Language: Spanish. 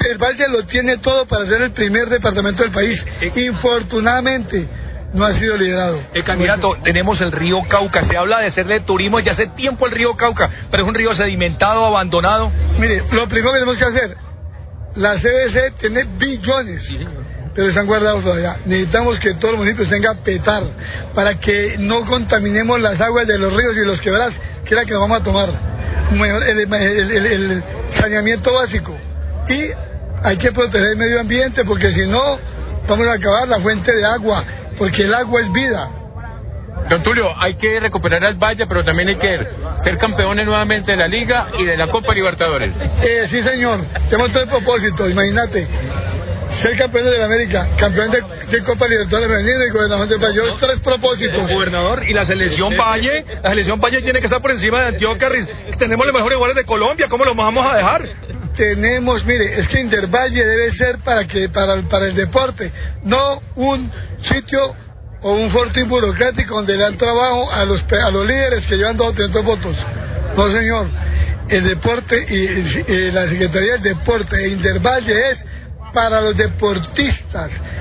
el Valle lo tiene todo para ser el primer departamento del país. Infortunadamente, no ha sido liderado. Candidato, tenemos el río Cauca. Se habla de hacerle turismo ya hace tiempo el río Cauca, pero es un río sedimentado, abandonado. Mire, lo primero que tenemos que hacer, la CBC tiene billones, pero están guardados allá. Necesitamos que todos los municipios tengan petar para que no contaminemos las aguas de los ríos y los quebradas, que es la que nos vamos a tomar. El saneamiento básico. Y hay que proteger el medio ambiente, porque si no, vamos a acabar la fuente de agua, porque el agua es vida. Don Tulio, hay que recuperar al Valle, pero también hay que ser campeones nuevamente de la Liga y de la Copa Libertadores. Sí, señor. Tenemos tres propósitos, imagínate. Ser campeón de la América, campeón de Copa Libertadores femenina y gobernador del Valle. Tres propósitos. El gobernador y la selección Valle tiene que estar por encima de Antioquia. Tenemos los mejores jugadores de Colombia, ¿cómo los vamos a dejar? Tenemos, mire, es que Indervalle debe ser para el deporte, no un sitio o un fortín burocrático donde le dan trabajo a los líderes que llevan 2 o 300 votos. No, señor. El deporte y la Secretaría del Deporte de Indervalle es para los deportistas.